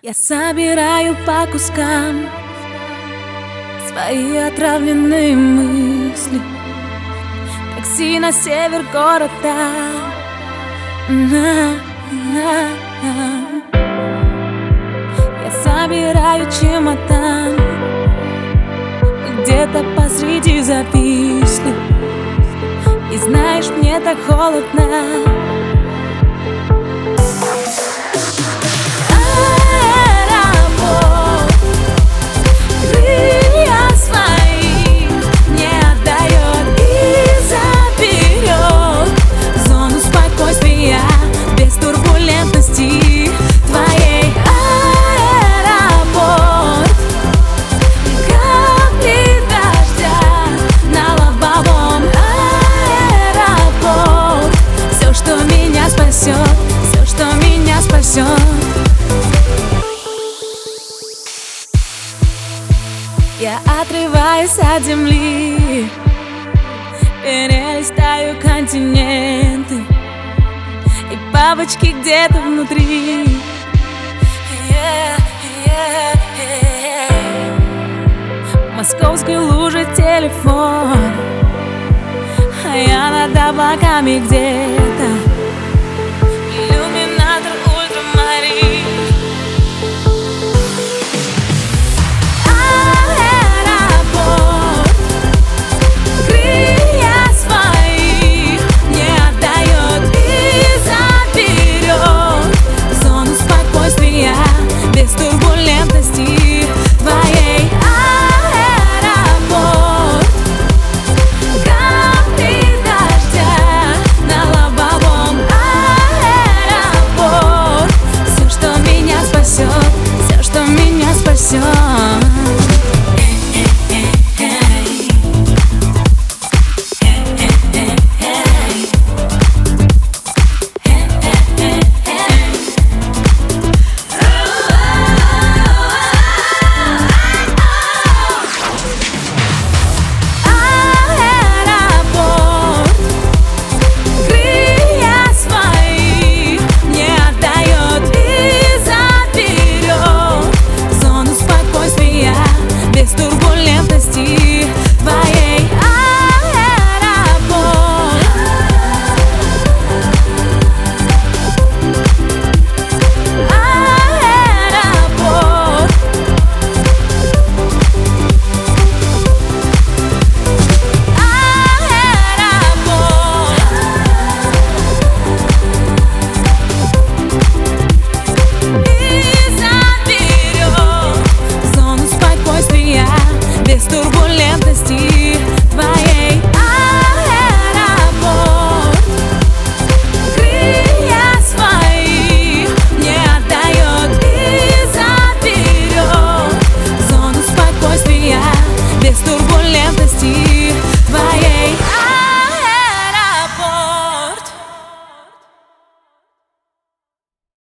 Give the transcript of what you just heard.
Я собираю по кускам свои отравленные мысли. Такси на север города. Я собираю чемодан, где-то посреди зависли. И знаешь, мне так холодно. Все, что меня спасет. Я отрываюсь от земли, перелистаю континенты, и бабочки где-то внутри. В московской луже телефон, а я над облаками где